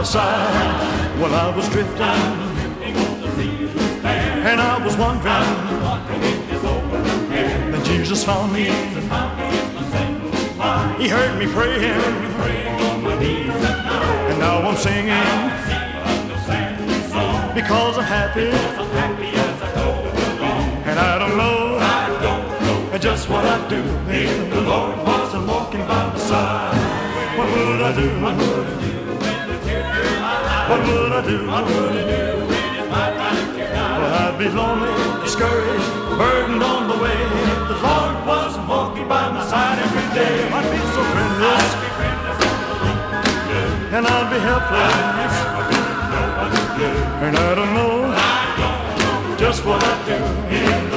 side. Well, I was drifting, and I was wondering. Then Jesus found me. He heard me praying, and now I'm singing because I'm happy. And I don't know just what I'd do if the Lord wasn't walking by my side. What would I do? What would I do? What would I do? Well, I'd be lonely, discouraged, burdened on the way. If the Lord wasn't walking by my side every day, I'd be so friendless, and I'd be helpless, and I don't know just what I'd do.